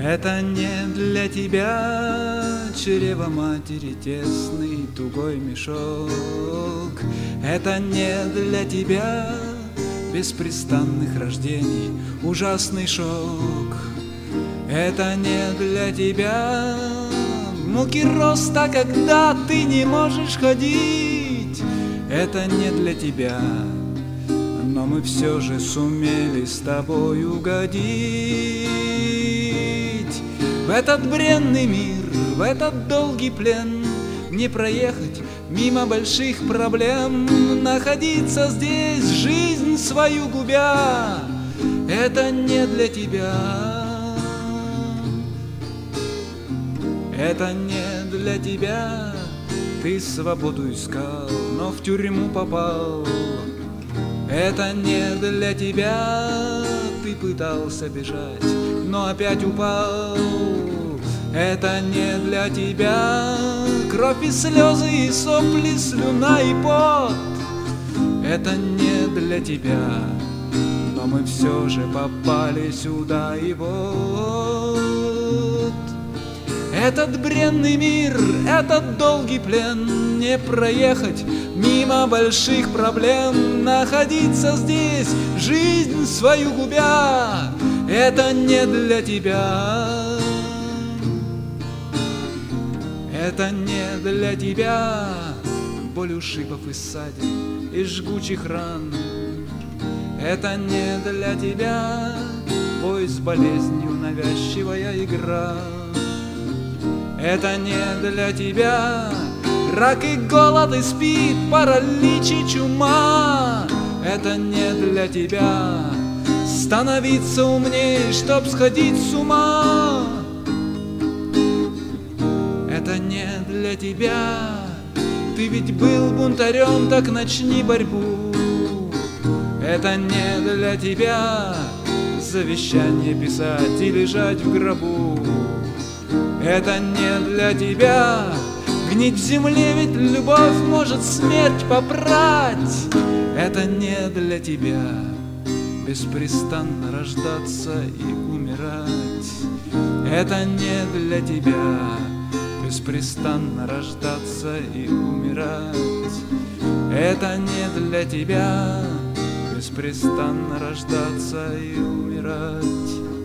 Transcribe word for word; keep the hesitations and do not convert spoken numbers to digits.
Это не для тебя, чрево матери, тесный тугой мешок. Это не для тебя, беспрестанных рождений, ужасный шок. Это не для тебя, муки роста, когда ты не можешь ходить. Это не для тебя, но мы все же сумели с тобой угодить в этот бренный мир, в этот долгий плен. Не проехать мимо больших проблем, находиться здесь, жизнь свою губя. Это не для тебя, это не для тебя. Ты свободу искал, но в тюрьму попал. Это не для тебя, ты пытался бежать, но опять упал. Это не для тебя, кровь и слезы, и сопли, слюна и пот. Это не для тебя, но мы все же попали сюда, и вот этот бренный мир, этот долгий плен. Не проехать мимо больших проблем, находиться здесь, жизнь свою губя. Это не для тебя, это не для тебя. Боль ушибов и ссадин, и жгучих ран. Это не для тебя, бой с болезнью, навязчивая игра. Это не для тебя, рак и голод, и спид, паралич и чума. Это не для тебя, становиться умнее, чтоб сходить с ума. Это не для тебя, ты ведь был бунтарем, так начни борьбу. Это не для тебя, завещание писать и лежать в гробу. Это не для тебя, гнить в земле, ведь любовь может смерть попрать. Это не для тебя, беспрестанно рождаться и умирать. Это не для тебя, беспрестанно рождаться и умирать. Это не для тебя, беспрестанно рождаться и умирать.